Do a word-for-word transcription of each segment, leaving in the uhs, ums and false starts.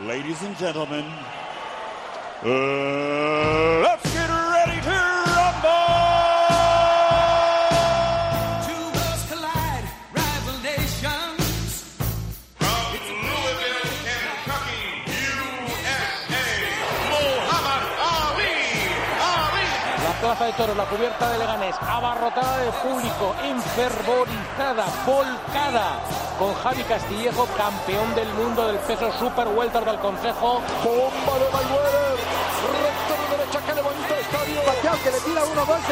Ladies and gentlemen, uh, let's get ready to rumble! Two worlds collide, rival nations. From Louisville, Kentucky, U S A, Muhammad Ali. Ali. La plaza de toros, la cubierta de Leganés, abarrotada de público, enfervorizada, volcada, con Javi Castillejo, campeón del mundo del peso super welter del Consejo. Bomba de Mayweather, recto de derecha que levanta estadio, Pacquiao que le tira uno, dos.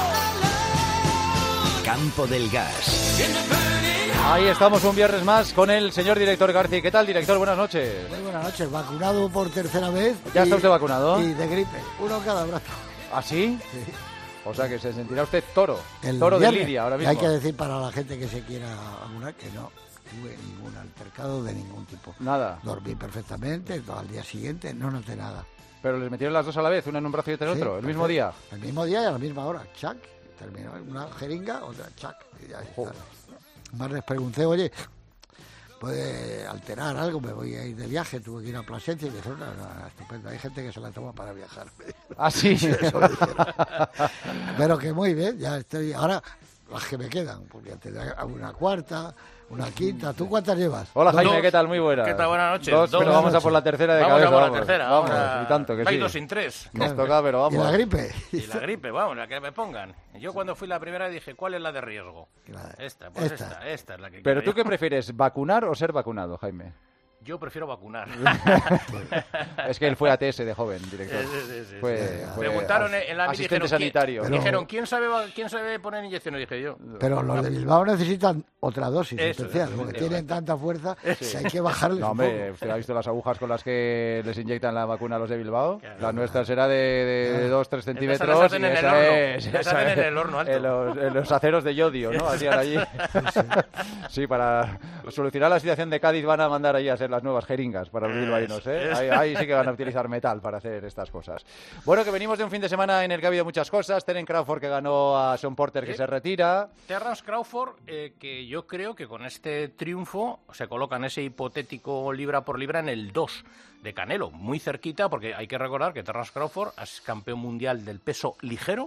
Campo del Gas. Ahí estamos un viernes más con el señor director García. ¿Qué tal, director? Buenas noches. Muy buenas noches, vacunado por tercera vez. ¿Ya y, está usted vacunado? Y de gripe, uno cada brazo. ¿Ah, sí? Sí. O sea que se sentirá usted toro, El toro viernes. de Lidia ahora mismo. Hay que decir para la gente que se quiera vacunar que no tuve ningún altercado de ningún tipo. Nada. Dormí perfectamente, todo al día siguiente no noté nada. Pero les metieron las dos a la vez, una en un brazo y otra en Sí, otro, el mismo día. El mismo día y a la misma hora, chac, terminó una jeringa, otra chac. Y ya está. Joder. Más les pregunté, oye, ¿puede alterar algo? Me voy a ir de viaje, tuve que ir a Plasencia y me dijeron, no, no, estupendo, hay gente que se la toma para viajar. Ah, sí. Eso me dijeron. Pero que muy bien, ya estoy, ahora las que me quedan, porque ya te da una cuarta, una quinta. ¿Tú cuántas llevas? Hola, Jaime, Dos. ¿qué tal? Muy buenas. ¿Qué tal? Buenas noches. Dos, Dos. pero vamos a por la tercera de Vamos cabeza. a por la vamos. tercera. Vamos, Ahora, y tanto que hay sí. dos sin tres. Nos toca, pero vamos. ¿Y la gripe? Y la gripe, vamos, la que me pongan. Yo cuando fui la primera dije, ¿cuál es la de riesgo? La- Esta, pues esta, esta. esta, es la que Pero quiero tú yo. qué prefieres, vacunar o ser vacunado, Jaime? Yo prefiero vacunar. Es que él fue A T S de joven, director. Sí, sí, sí, sí. Fue, Sí. fue Preguntaron en la asistente dijeron, sanitario. ¿quién, Pero- dijeron, ¿quién sabe, va- ¿quién sabe poner inyecciones? Dije yo. Pero los de Bilbao necesitan otra dosis Eso, especial, eso, porque eso. tienen tanta fuerza que hay que bajarles No, un hombre, poco. ¿usted ha visto las agujas con las que les inyectan la vacuna a los de Bilbao? Claro. La nuestra será de, de, de dos tres centímetros. las hacen y en el esa horno. es- Las esa hacen en es el horno alto. En los, en los aceros de yodio, ¿no? Hacían allí. Sí, para solucionar la situación de Cádiz van a mandar allí a hacer las nuevas jeringas para los bilbaínos, ¿eh? Ahí, ahí sí que van a utilizar metal para hacer estas cosas. Bueno, que venimos de un fin de semana en el que ha habido muchas cosas. Terence Crawford que ganó a Sean Porter que Sí. se retira. Terence Crawford, eh, que yo creo que con este triunfo se coloca en ese hipotético libra por libra en el dos de Canelo, muy cerquita, porque hay que recordar que Terence Crawford es campeón mundial del peso ligero,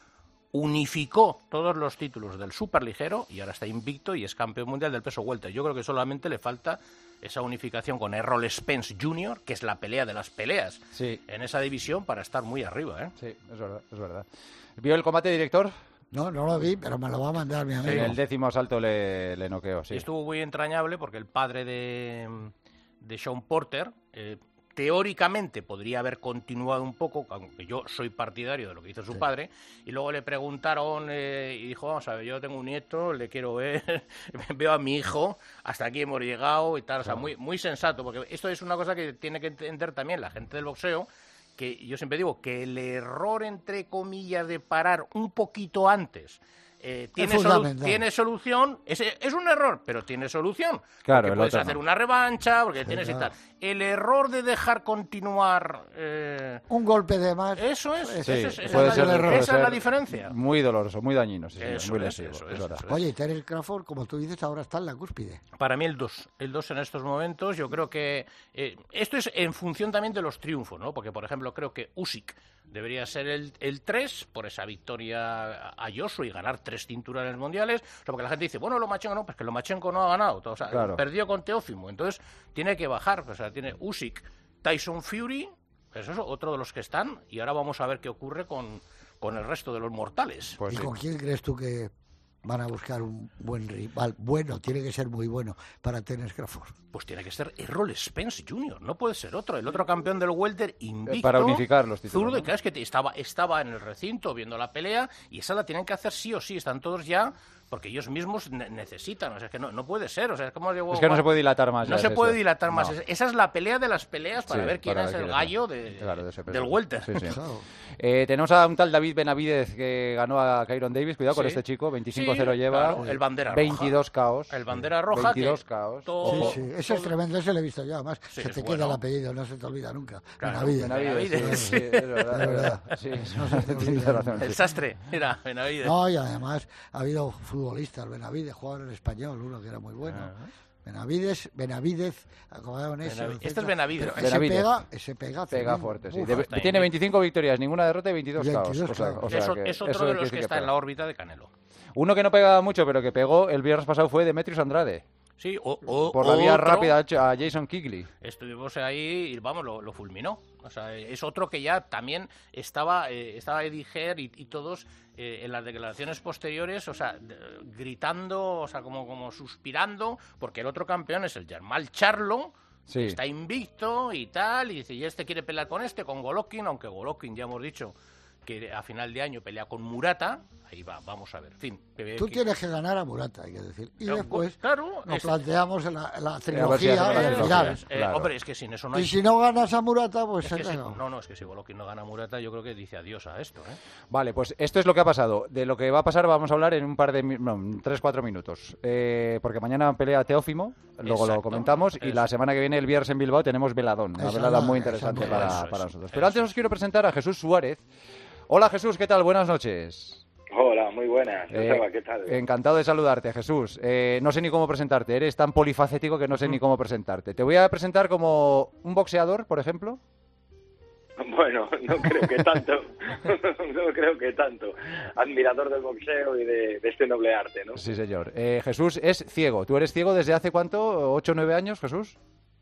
unificó todos los títulos del superligero y ahora está invicto y es campeón mundial del peso welter. Yo creo que solamente le falta esa unificación con Errol Spence junior, que es la pelea de las peleas Sí. en esa división para estar muy arriba, ¿eh? Sí, es verdad, es verdad. ¿Vio el combate, director? No, no lo vi, pero me lo va a mandar mi En amigo. el décimo asalto le, le noqueó, sí. Y estuvo muy entrañable porque el padre de, de Sean Porter eh, teóricamente podría haber continuado un poco, aunque yo soy partidario de lo que hizo su Sí. padre, y luego le preguntaron eh, y dijo, vamos a ver, yo tengo un nieto, le quiero ver, veo a mi hijo, hasta aquí hemos llegado y tal, o sea, muy, muy sensato, porque esto es una cosa que tiene que entender también la gente del boxeo, que yo siempre digo que el error, entre comillas, de parar un poquito antes eh, tiene, solu- fundamental. tiene solución, es, es un error, pero tiene solución. Claro, porque el puedes otro hacer no. una revancha, porque tienes claro. y tal. El error de dejar continuar... eh, Un golpe de más. eso es, Sí, eso es, esa puede es ser- la, puede esa es la ser diferencia. Muy doloroso, muy dañino, sí, señor, Eso muy es, lesivo. eso es es, verdad. eso es. Oye, y Terence Crawford, como tú dices, ahora está en la cúspide. Para mí el dos, el dos en estos momentos, yo creo que eh, esto es en función también de los triunfos, ¿no? Porque, por ejemplo, creo que Usyk debería ser el, el tres por esa victoria a Joshua y ganar tres cinturones mundiales. O sea, porque la gente dice, bueno, Lomachenko no, pues que Lomachenko no ha ganado, o sea, Claro. perdió con Teófimo, entonces tiene que bajar, o sea, tiene Usyk, Tyson Fury, pues eso, otro de los que están, y ahora vamos a ver qué ocurre con, con el resto de los mortales. Pues ¿Y sí. con quién crees tú que van a buscar un buen rival? Bueno, tiene que ser muy bueno para Terence Crawford. Pues tiene que ser Errol Spence junior, no puede ser otro, el otro campeón del welter invicto. Para unificar los títulos, Zurdo, y ¿no? claro, es que estaba, estaba en el recinto viendo la pelea y esa la tienen que hacer sí o sí, están todos ya, porque ellos mismos ne- necesitan, o sea, es que no, no puede ser, o sea, es como digo, Es que no se puede dilatar más. No ya se es puede eso. dilatar más. No. Esa es la pelea de las peleas para Sí, ver quién para es ver el quién es. gallo de, Claro, de ese peso. del welter. Sí, sí. Claro. Eh, tenemos a un tal David Benavidez que ganó a Kyron Davis. Cuidado con Sí. este chico, veinticinco cero Sí, lleva. claro, el bandera roja. veintidós caos. El bandera roja. veintidós que caos. todo- Sí, sí, eso es tremendo, eso lo he visto yo, además. Sí, se es te bueno. queda el apellido, no se te olvida nunca. Claro, Benavides. Benavidez, Benavidez, sí, sí, es verdad, De es verdad. verdad. Sí, No se te tienes olvida. razón, El sí. sastre, era Benavidez. No, y además ha habido futbolistas, Benavides, jugador en español, uno que era muy bueno. Benavides, Benavidez, acabaron eso, Benavi- etcétera. este es Benavides. Pero Benavidez. Ese pega, ese pega, Pega tremendo. fuerte, sí. Uf, De- está tiene invicto. veinticinco victorias, ninguna derrota y veintidós caos. veintidós O sea, caos. o sea Eso- que es otro eso de quiere los decir que está pega. en la órbita de Canelo. Uno que no pega mucho, pero que pegó el viernes pasado fue Demetrius Andrade. Sí, o, o- Por la vía otro, rápida a Jason Kigley. Estuvimos ahí y, vamos, lo, lo fulminó. O sea, es otro que ya también estaba, eh, estaba Eddie Hearn y, y todos eh, en las declaraciones posteriores, o sea, de- gritando, o sea, como, como suspirando, porque el otro campeón es el Jermall Charlo, Sí. que está invicto y tal, y dice, y este quiere pelear con este, con Golovkin, aunque Golovkin ya hemos dicho que a final de año pelea con Murata. Ahí va, vamos a ver. En fin, que- Tú que- tienes que ganar a Murata, hay que decir. Y No, después claro, nos es- planteamos la, la ver si trilogía hacemos la del trilogía. final. Eh, Claro. Hombre, es que sin eso no hay... Y si no ganas a Murata, pues es se que si- acabó. no, no, es que si Golovkin no gana a Murata, yo creo que dice adiós a esto, ¿eh? Vale, pues esto es lo que ha pasado. De lo que va a pasar vamos a hablar en un par de... mi- No, en tres, cuatro minutos. Eh, porque mañana pelea Teófimo, luego lo Exacto. comentamos, y Eso. la semana que viene, el viernes en Bilbao, tenemos veladón. Una Esa velada no, muy esa interesante no. para, Eso, para eso, nosotros. Pero eso. antes os quiero presentar a Jesús Suárez. Hola Jesús, ¿qué tal? Buenas noches. Hola, muy buenas. Eh, Joseba, ¿qué tal? Encantado de saludarte, Jesús. Eh, no sé ni cómo presentarte, eres tan polifacético que no sé ni cómo presentarte. Te voy a presentar como un boxeador, por ejemplo. Bueno, no creo que tanto. no creo que tanto. Admirador del boxeo y de, de este noble arte, ¿no? Sí, señor. Eh, Jesús es ciego. ¿Tú eres ciego desde hace cuánto? ¿Ocho o nueve años, Jesús?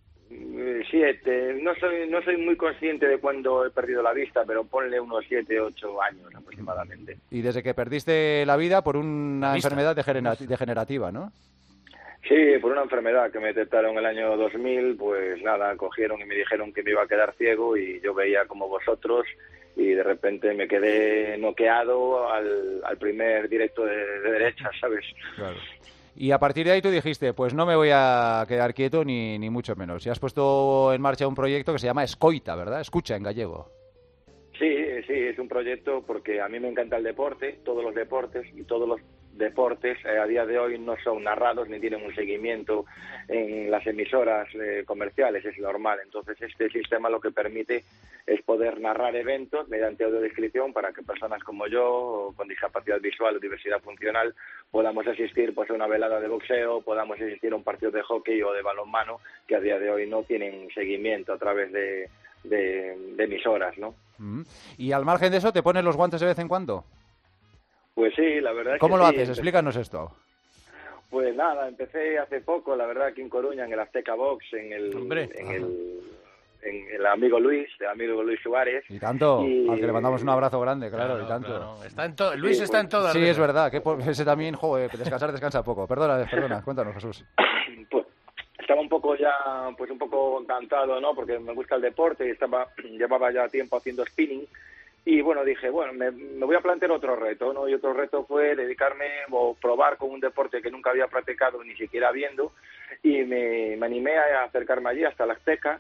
Eh, Siete. No soy, no soy muy consciente de cuándo he perdido la vista, pero ponle unos siete, ocho años aproximadamente. Y desde que perdiste la vida por una La vista. enfermedad degenera- degenerativa, ¿no? Sí, por una enfermedad que me detectaron el año dos mil, pues nada, cogieron y me dijeron que me iba a quedar ciego y yo veía como vosotros y de repente me quedé noqueado al, al primer directo de, de derecha, ¿sabes? Claro. Y a partir de ahí tú dijiste, pues no me voy a quedar quieto ni, ni mucho menos. Y has puesto en marcha un proyecto que se llama Escoita, ¿verdad? Escucha en gallego. Sí, sí, es un proyecto porque a mí me encanta el deporte, todos los deportes y todos los deportes eh, a día de hoy no son narrados ni tienen un seguimiento en las emisoras eh, comerciales, es normal. Entonces este sistema lo que permite es poder narrar eventos mediante audiodescripción para que personas como yo, con discapacidad visual o diversidad funcional, podamos asistir pues, a una velada de boxeo, podamos asistir a un partido de hockey o de balonmano que a día de hoy no tienen seguimiento a través de, de, de emisoras, ¿no? Mm. Y al margen de eso, ¿te pones los guantes de vez en cuando? Pues sí, la verdad es ¿Cómo que lo sí. haces? Explícanos esto. Pues nada, empecé hace poco, la verdad, aquí en Coruña, en el Azteca Box, en el, Hombre. en el, en el amigo Luis, el amigo Luis Suárez. Y tanto, Y- al que le mandamos un abrazo grande, claro, y tanto. claro. Está en to- Luis Sí, está en bueno. todas. Sí, las es veces. verdad, que por- ese también, joder, descansar descansa poco. Perdona, perdona, cuéntanos, Jesús. Pues estaba un poco ya, pues un poco encantado, ¿no? Porque me gusta el deporte y estaba, llevaba ya tiempo haciendo spinning. Y bueno, dije, bueno, me, me voy a plantear otro reto, ¿no? Y otro reto fue dedicarme o probar con un deporte que nunca había practicado, ni siquiera viendo, y me, me animé a acercarme allí hasta la Azteca,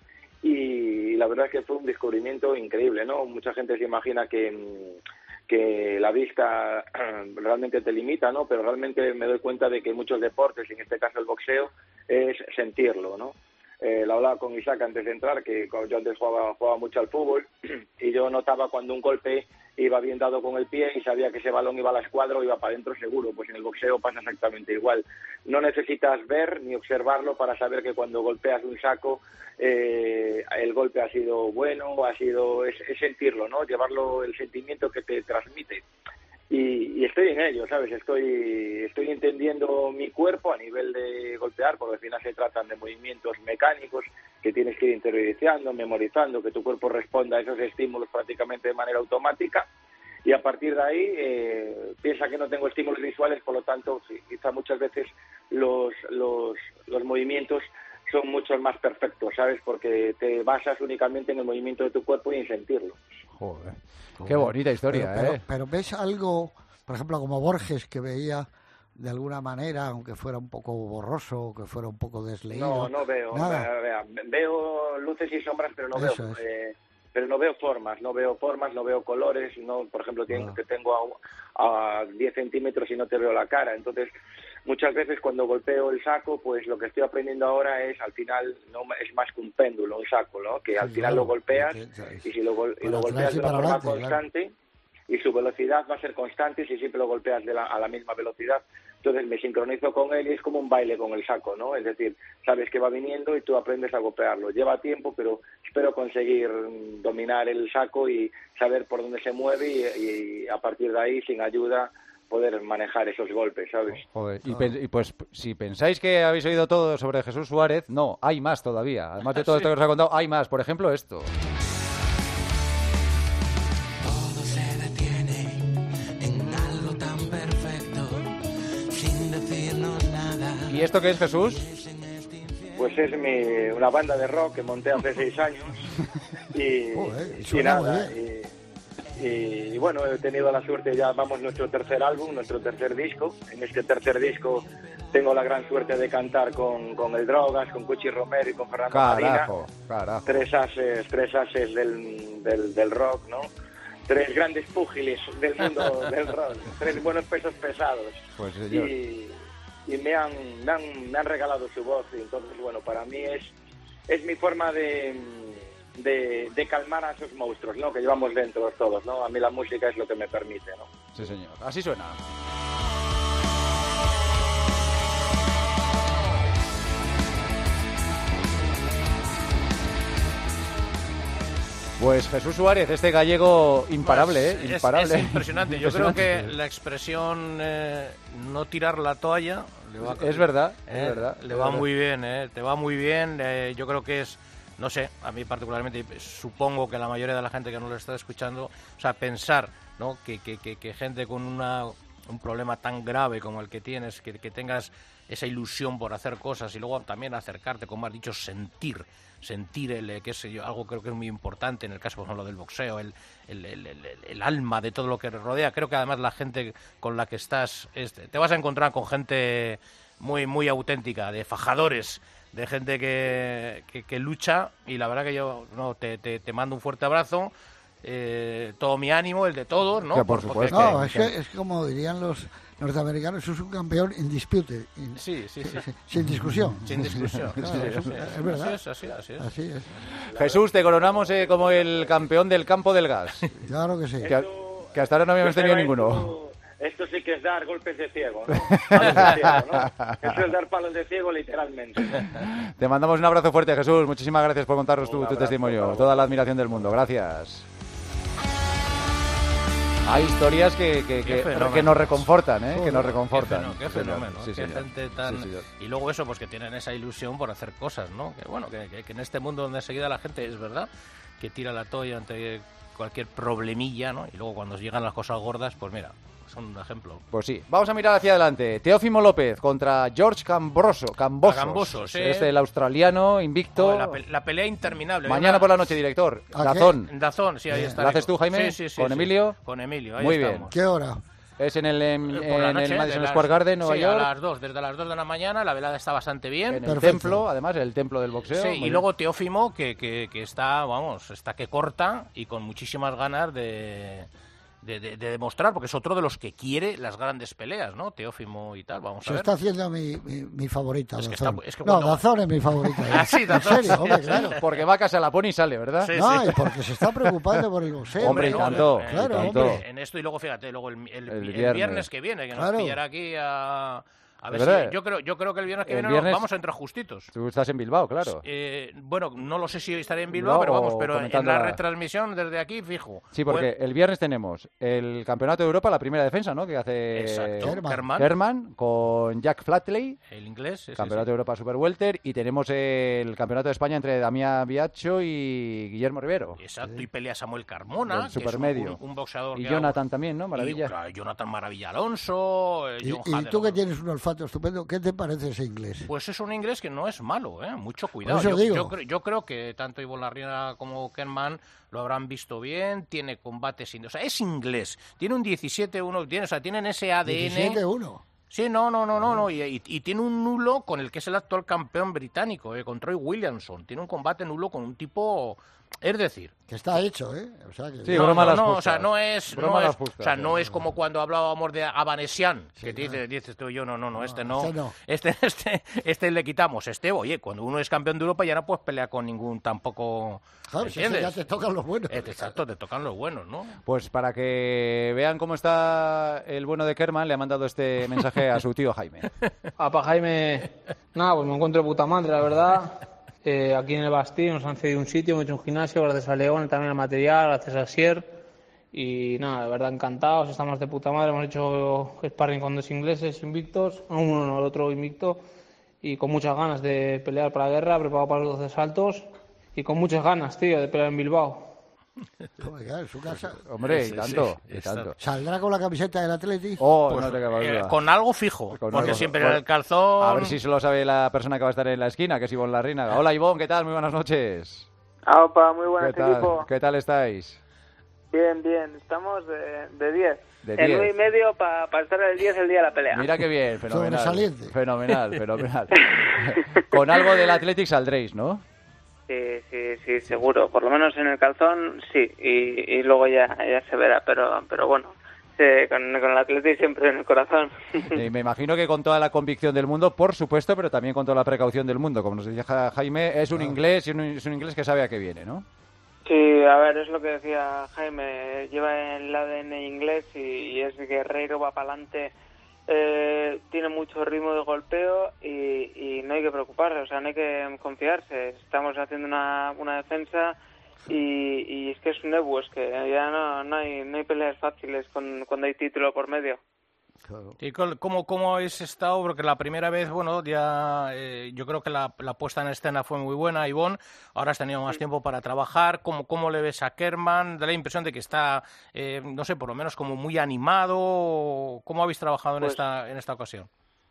y la verdad es que fue un descubrimiento increíble, ¿no? Mucha gente se imagina que, que la vista realmente te limita, ¿no? Pero realmente me doy cuenta de que muchos deportes, en este caso el boxeo, es sentirlo, ¿no? Eh, lo hablaba con Isaac antes de entrar, que yo antes jugaba, jugaba mucho al fútbol y yo notaba cuando un golpe iba bien dado con el pie y sabía que ese balón iba a la escuadra o iba para adentro seguro. Pues en el boxeo pasa exactamente igual. No necesitas ver ni observarlo para saber que cuando golpeas un saco eh, el golpe ha sido bueno, ha sido es, es sentirlo, ¿no? Llevarlo, el sentimiento que te transmite. Y, y estoy en ello, ¿sabes? Estoy estoy entendiendo mi cuerpo a nivel de golpear, porque al final se tratan de movimientos mecánicos que tienes que ir interiorizando, memorizando, que tu cuerpo responda a esos estímulos prácticamente de manera automática. Y a partir de ahí, eh, piensa que no tengo estímulos visuales, por lo tanto, sí, quizá muchas veces los, los, los movimientos son mucho más perfectos, ¿sabes? Porque te basas únicamente en el movimiento de tu cuerpo y en sentirlo. Joder, qué bonita historia, pero, pero, ¿eh? pero ves algo, por ejemplo, como Borges, que veía de alguna manera, aunque fuera un poco borroso, que fuera un poco desleído. No, no veo. Nada. Vea, veo luces y sombras, pero no Eso veo... es. Eh, pero no veo formas, no veo formas, no veo colores, no, por ejemplo, tengo, Ah. que tengo a, a diez centímetros y no te veo la cara. Entonces, muchas veces cuando golpeo el saco, pues lo que estoy aprendiendo ahora es, al final, no es más que un péndulo, un saco, ¿no? Que al Sí, final claro, lo golpeas porque, ¿sabes? y si lo, gol- y Para lo atrás golpeas y de una para forma adelante, claro. constante y su velocidad va a ser constante si siempre lo golpeas de la, a la misma velocidad. Entonces me sincronizo con él y es como un baile con el saco, ¿no? Es decir, sabes que va viniendo y tú aprendes a golpearlo. Lleva tiempo, pero espero conseguir dominar el saco y saber por dónde se mueve y, y a partir de ahí, sin ayuda, poder manejar esos golpes, ¿sabes? Joder, y, pen- y pues si pensáis que habéis oído todo sobre Jesús Suárez, no, hay más todavía. Además de todo esto que os he contado, hay más. Por ejemplo, esto. Todo se detiene en algo tan perfecto, sin decirnos nada. ¿Y esto qué es, Jesús? Pues es mi, una banda de rock que monté hace seis años y, Joder, y suena muy nada, y, y, y bueno, he tenido la suerte, ya vamos nuestro tercer álbum, nuestro tercer disco. En este tercer disco tengo la gran suerte de cantar con, con el Drogas, con Cuchi Romero y con Fernando Carajo, Marina. carajo. Tres ases, tres ases del, del, del rock, ¿no? Tres grandes púgiles del mundo del rock, tres buenos pesos pesados. Pues señor. Y, y me han, me han me han regalado su voz, y entonces bueno, para mí es es mi forma de, de de calmar a esos monstruos, ¿no?, que llevamos dentro todos, ¿no? A mí la música es lo que me permite, ¿no? Sí, señor. Así suena. Pues Jesús Suárez, este gallego imparable, ¿eh? Es- Imparable. Es, impresionante. Yo creo Impresionante. que la expresión eh, no tirar la toalla le va, Es verdad, eh, es verdad. le es va verdad. muy bien, eh, te va muy bien. eh, yo creo que es, no sé, a mí particularmente, y supongo que la mayoría de la gente que no lo está escuchando, o sea, pensar, ¿no?, que, que, que, que gente con una, un problema tan grave como el que tienes, que, que tengas esa ilusión por hacer cosas y luego también acercarte, como has dicho, sentir sentir el, eh, qué sé yo, algo creo que es muy importante en el caso, por ejemplo, del boxeo, el, el, el, el, el alma de todo lo que rodea. Creo que además la gente con la que estás, este, te vas a encontrar con gente muy muy auténtica, de fajadores, de gente que, que, que lucha, y la verdad que yo no te, te, te mando un fuerte abrazo, eh, todo mi ánimo, el de todos, ¿no? Que por Porque- supuesto. No, que- es que es como dirían los norteamericanos, es un campeón indisputed, in- Sí, sí, sí. sin discusión. Sin discusión. Claro, Sí, es, sí, es verdad. Así es, así, así es. Así es. Jesús, te coronamos eh, como el campeón del campo del gas. Claro que sí. Que, a- que hasta ahora no habíamos tenido Esto- ninguno. Esto sí que es dar golpes de ciego, ¿no? Palos de ciego, ¿no? Eso es dar palos de ciego literalmente. Te mandamos un abrazo fuerte, Jesús. Muchísimas gracias por contarnos tu, Un tu abrazo, testimonio. por favor. Toda la admiración del mundo. Gracias. Hay historias que, que, Qué que, fenómeno. que nos reconfortan, ¿eh? Que nos Qué reconfortan. fenómeno, qué Señor. fenómeno, Sí, qué señor. gente tan... Sí, señor. Y luego eso, pues que tienen esa ilusión por hacer cosas, ¿no? Que bueno, que, que- que en este mundo donde enseguida la gente, es verdad, que tira la toalla ante cualquier problemilla, ¿no? Y luego cuando llegan las cosas gordas, pues mira, son un ejemplo. Pues sí, vamos a mirar hacia adelante. Teófimo López contra George Cambroso, Cambosos. A Cambosos, sí. Este, el australiano, invicto. Oh, la, pe- la pelea interminable. Mañana Una- por la noche, director. ¿A qué? Dazón. En Dazón, sí, ahí Bien. está. ¿Lo haces tú, Jaime? Sí, sí, sí. ¿Con sí. Emilio? Con Emilio, ahí Muy bien. estamos. ¿Qué hora? Es en el, en, Eh, por la en noche, el Madison de las- Square Garden, Nueva sí, York. a las dos, desde las dos de la mañana, la velada está bastante bien. En el Perfecto. templo, además, el templo del boxeo. Sí, Muy y bien. luego Teófimo, que, que, que está, vamos, está que corta y con muchísimas ganas de, de, de- de demostrar, porque es otro de los que quiere las grandes peleas, ¿no? Teófimo y tal, vamos a Se ver. está haciendo mi, mi, mi favorita, Es que Dazón. está- es que no, cuando- Dazón es mi favorita. ¿eh? Ah, sí, Dazón, En serio, sí, hombre, sí. claro. Porque Vaca se la pone y sale, ¿verdad? Sí, No, sí. y porque se está preocupando por el boxeo. Hombre, y no, tanto, eh, y claro, tanto. hombre. En esto y luego, fíjate, luego el, el- El el viernes. viernes. que viene, que nos Claro. pillará aquí a... A ver Es verdad. si, yo creo, yo creo que el viernes que El viene no, viernes- vamos a entrar justitos. Tú estás en Bilbao, claro. Eh, bueno, no lo sé si estaré en Bilbao, Bilbao pero vamos, o pero en comentando la la- retransmisión desde aquí, fijo. Sí, porque Bueno, el viernes tenemos el Campeonato de Europa, la primera defensa, ¿no? Que hace exacto, Kerman. Kerman, Herman con Jack Flatley, el inglés. sí, sí, Campeonato sí. de Europa Super Welter, y tenemos el Campeonato de España entre Damián Biacho y Guillermo Rivero. Exacto, y pelea Samuel Carmona, Del que es un, supermedio. un- un boxeador Y que Jonathan también, ¿no? Maravilla. Y, claro, Jonathan Maravilla Alonso, eh, Y, John y Hader. tú que tienes un olfato estupendo, ¿qué te parece ese inglés? Pues es un inglés que no es malo, ¿eh? Mucho cuidado. eso Yo, digo. yo cre- yo creo que tanto Ivonne Larriera como Kerman lo habrán visto bien, tiene combates... in- O sea, es inglés, tiene un diecisiete uno, tiene, o sea, tienen ese A D N... diecisiete uno. Sí, no, no, no, no, no. Y, y- y tiene un nulo con el que es el actual campeón británico, eh, con Troy Williamson. Tiene un combate nulo con un tipo Es decir, que está hecho, ¿eh? O sea, que Sí, no, broma no, las no, justas. o sea, no es, Broma no es, las justas, o sea, no sí. es como cuando hablábamos de Abanesian, Sí, que te claro. dices, dices tú y yo, no, no, no, No, este no, este no. este, este, este le quitamos, este, oye, cuando uno es campeón de Europa ya no puedes pelear con ningún tampoco, Claro, si es que ¿entiendes? ya te tocan los buenos. Eh, Exacto, te tocan los buenos, ¿no? Pues para que vean cómo está el bueno de Kerman, le ha mandado este mensaje a su tío Jaime. Apa, Jaime, nada, pues me encuentro de puta madre, la verdad. Eh, aquí en el Bastí nos han cedido un sitio, hemos hecho un gimnasio, gracias a León, también al material, gracias a Sier. Y nada, de verdad encantados, estamos de puta madre, hemos hecho sparring con dos ingleses invictos, uno no, el otro invicto, y con muchas ganas de pelear para la guerra, preparado para los doce saltos, y con muchas ganas, tío, de pelear en Bilbao. Joder, claro, en su casa. Hombre, y Sí, tanto, sí, y está. tanto. ¿Saldrá con la camiseta del Atleti? Oh, Pues, no te quepa eh, duda. con algo fijo, Con porque algo- siempre bueno, en el calzón... A ver si se lo sabe la persona que va a estar en la esquina, que es Ivonne Larrinaga. Hola, Ivonne, ¿qué tal? Muy buenas noches. Opa, muy ¿Qué buenas, tal? equipo. ¿Qué tal estáis? Bien, bien. Estamos de de diez. De En diez. uno y medio para estar el diez el día de la pelea. Mira qué bien, fenomenal. Sobresaliente. Fenomenal, fenomenal. Con algo del Athletic saldréis, ¿no? Sí, sí, sí, seguro. Por lo menos en el calzón, sí. Y, y luego ya, ya se verá. Pero, pero bueno, sí, con, con el Atleti siempre en el corazón. Y me imagino que con toda la convicción del mundo, por supuesto, pero también con toda la precaución del mundo. Como nos decía Ja- Jaime, es un inglés y un- es un inglés que sabe a qué viene, ¿no? Sí, a ver, es lo que decía Jaime. Lleva el A D N inglés y, y es guerrero, va para adelante. Eh, tiene mucho ritmo de golpeo y, y no hay que preocuparse, o sea, no hay que confiarse. Estamos haciendo una, una defensa y, y es que es un Ebu, es que ya no, no, hay, no hay peleas fáciles con, cuando hay título por medio. ¿Y col- cómo, cómo habéis estado? Porque la primera vez, bueno, ya eh, yo creo que la, la puesta en escena fue muy buena, Ivonne. Ahora has tenido más tiempo para trabajar. ¿Cómo, cómo le ves a Kerman? Da la impresión de que está, eh, no sé, por lo menos como muy animado. ¿Cómo habéis trabajado en, Pues- esta, en esta ocasión?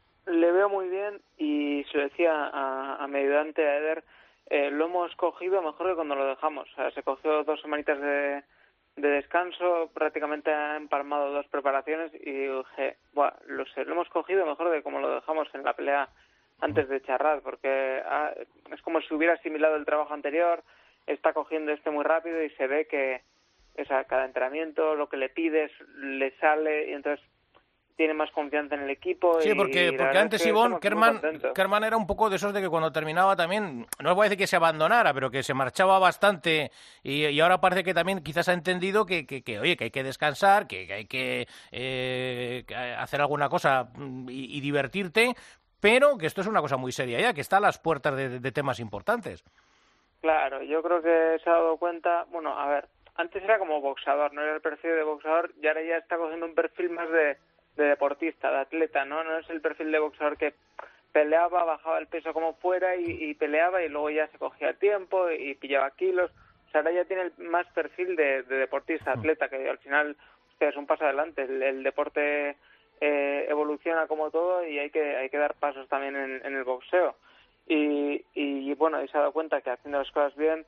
Le veo muy bien y se lo decía a, a mi ayudante, a Eder, eh, lo hemos cogido mejor que cuando lo dejamos. O sea, se cogió dos semanitas de, de descanso, prácticamente ha empalmado dos preparaciones y dije, Buah, lo, sé, lo hemos cogido mejor de como lo dejamos en la pelea antes de charrar, porque ah, es como si hubiera asimilado el trabajo anterior, está cogiendo este muy rápido y se ve que o sea, cada entrenamiento, lo que le pides, le sale y entonces tiene más confianza en el equipo. Sí, y porque, la porque verdad antes es que Ivonne, estamos muy Kerman, contentos. Kerman era un poco de esos de que cuando terminaba también, no os voy a decir que se abandonara, pero que se marchaba bastante y, y ahora parece que también quizás ha entendido que, que, que oye, que hay que descansar, que, que hay que eh, que hacer alguna cosa mm, y, y divertirte, pero que esto es una cosa muy seria ya, que está a las puertas de, de temas importantes. Claro, yo creo que se ha dado cuenta, bueno, a ver, antes era como boxeador, no era el perfil de boxeador y ahora ya está cogiendo un perfil más de, de deportista, de atleta, ¿no? No es el perfil de boxeador que peleaba, bajaba el peso como fuera y, y peleaba y luego ya se cogía tiempo y pillaba kilos. O sea, ahora ya tiene el más perfil de, de deportista, atleta, que al final hostia, es un paso adelante. El, el deporte eh, evoluciona como todo y hay que hay que dar pasos también en, en el boxeo. Y, y bueno, y se ha dado cuenta que haciendo las cosas bien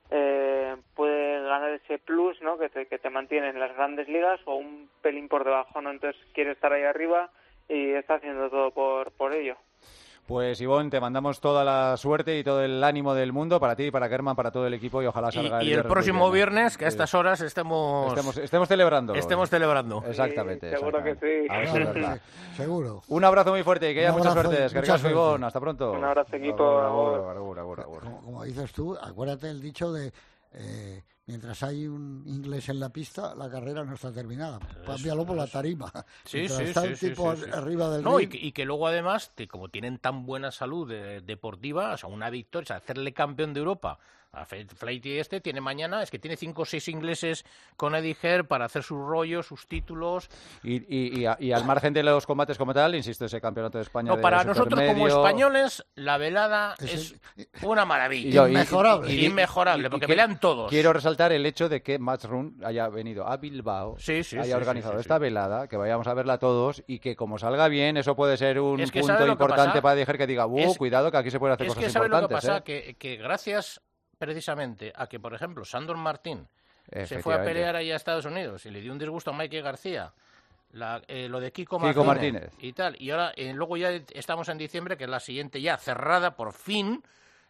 eh, puede ganar ese plus, ¿no? Que te, que te mantiene en las grandes ligas o un pelín por debajo, ¿no? Entonces quiere estar ahí arriba y está haciendo todo por, por ello. Pues Ivonne, te mandamos toda la suerte y todo el ánimo del mundo para ti, para Kerman, para todo el equipo y ojalá Y, salga y el viernes muy próximo bien. viernes, que a estas horas estemos... Estemos, estemos celebrando. Estemos celebrando. Exactamente. Sí, seguro exactamente. que sí. A ver si es verdad. Seguro. Un abrazo muy fuerte y que haya Un mucha abrazo y suerte. mucha Escargas, suerte. Ivonne. Hasta pronto. Un abrazo, equipo. Agur, agur, agur, agur, agur. Como, como dices tú, acuérdate el dicho de eh, mientras hay un inglés en la pista, la carrera no está terminada. Cámbialo por la tarima. Sí, Mientras sí, está sí, un sí, tipo sí, sí. arriba del No, y ring. que, y que luego además, te- como tienen tan buena salud eh, deportiva, o sea, una victoria, o sea, hacerle campeón de Europa a Fe- Flaherty este, tiene mañana, es que tiene cinco o seis ingleses con Eddie Hearn para hacer sus rollos, sus títulos. Y, y, y, a- y al margen de los combates como tal, insisto, ese campeonato de España No, de para super nosotros como medio- españoles, la velada Es es una maravilla. Y yo- y- Inmejorable. y- y- Inmejorable, y- porque y que- pelean todos. Quiero resaltar el hecho de que Matchroom haya venido a Bilbao, Sí, sí, haya sí, organizado sí, sí, esta sí. velada, que vayamos a verla todos y que como salga bien, eso puede ser un Es que punto ¿sabe lo que importante pasa? para dejar que diga, uh, Es- cuidado que aquí se pueden hacer Es cosas que ¿sabes lo que importantes. pasa? ¿eh? Que, que gracias precisamente a que, por ejemplo, Sandor Martín se fue a Efectivamente. pelear ahí a Estados Unidos y le dio un disgusto a Mikey García, la- eh, lo de Kiko, Kiko Martínez, Martínez. y tal, y ahora eh, luego ya estamos en diciembre, que es la siguiente ya cerrada por fin,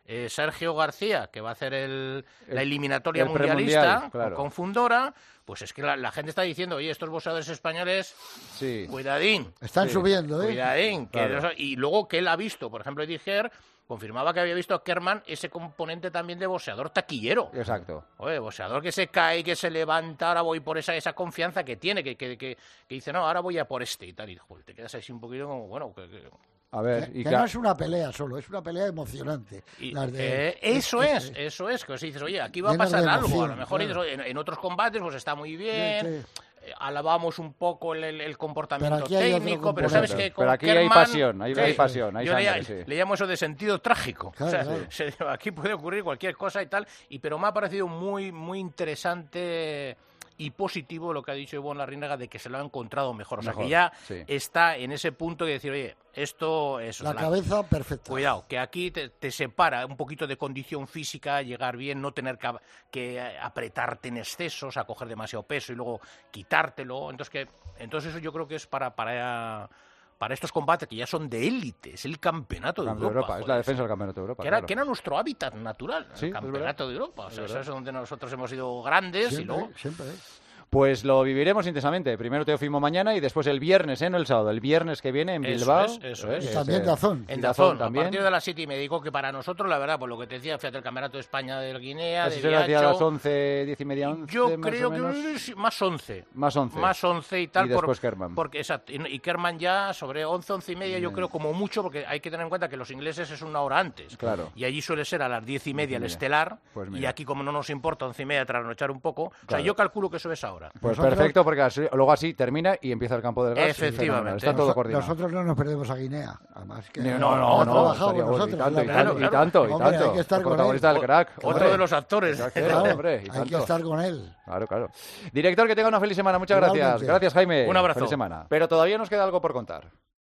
eh, Sergio García, que va a hacer el, El- la eliminatoria el mundialista premundial, claro. con Fundora, pues es que la, la gente está diciendo, oye, estos boxeadores españoles, Sí. cuidadín. Están Sí. subiendo, ¿eh? Cuidadín. Que Claro. no- y luego que él ha visto, por ejemplo, Eddie Hearn confirmaba que había visto a Kerman ese componente también de boxeador taquillero. Exacto. Oye, boxeador que se cae, que se levanta, ahora voy por esa esa confianza que tiene, que, que, que, que dice, no, ahora voy a por este y tal. Y joder, te quedas así un poquito como, bueno, que... que- A ver, Que, y que que- no es una pelea solo, es una pelea emocionante. y, Las de- eh, eso eh, es, eh, eso es, que si dices, oye, aquí va a Llenas pasar de algo, a emoción, lo mejor claro. dices, oye, en, en otros combates pues está muy bien, Sí, eh, alabamos un poco el, el- el comportamiento Pero aquí hay otro técnico, pero componente. sabes que con Pero aquí hay Kerman- pasión, hay- sí, hay pasión, hay yo le, sangre, sí. le llamo eso de sentido trágico. Claro, O sea, claro. se- aquí puede ocurrir cualquier cosa y tal, y pero me ha parecido muy, muy interesante y positivo lo que ha dicho Ivonne Larrinaga de que se lo ha encontrado mejor. O sea, Mejor, que ya sí. está en ese punto de decir, oye, esto es... La cabeza perfecta. Cuidado, que aquí te, te separa un poquito de condición física, llegar bien, no tener que, que apretarte en excesos, a coger demasiado peso y luego quitártelo. Entonces, que, entonces eso yo creo que es para, para, para estos combates que ya son de élite, es el campeonato de Campeonato de Europa. Europa, es joder. la defensa del campeonato de Europa. Que era, claro. que era nuestro hábitat natural, Sí, el es campeonato verdad. de Europa. O Es sea, eso verdad. es donde nosotros hemos sido grandes y Siempre, luego... siempre. Pues lo viviremos intensamente. Primero Teofimo mañana y después el viernes, ¿eh? No el sábado, el viernes que viene en Eso Bilbao. es, eso ¿eh? es. Y también Dazón. En Y Dazón, también. a partir de las siete y me digo que para nosotros, la verdad, por lo que te decía, fíjate, el Campeonato de España del Guinea, Así de será hacia Viacho, las once, diez y media, once, yo más creo o menos. que sí, más once. Más once. Más once y tal. Y después por- Kerman. Porque, exacto, y y Kerman ya sobre once, once y media, yo creo como mucho, porque hay que tener en cuenta que los ingleses es una hora antes. Claro. Y allí suele ser a las diez y media el media. estelar. Pues y mira. aquí, como no nos importa, once y media trasnochar un poco. O sea, Claro. yo calculo que eso es ahora. Pues Nosotros- perfecto, porque así- luego así termina y empieza el campo del gas. Efectivamente. Fenomenal, Está todo Noso- coordinado. Nosotros no nos perdemos a Guinea. Además que No, no, ha no, no, trabajado estaría con bueno, nosotros. y tanto, y claro. tanto, y tanto, y Hombre, tanto. hay que estar El con protagonista él. del crack. Otro hombre. de los actores. Claro, hombre, y Hay que tanto. estar con él. Claro, claro. Director, que tenga una feliz semana. Muchas gracias. Igualmente. Gracias, Jaime. Un abrazo. Feliz semana. Pero todavía nos queda algo por contar.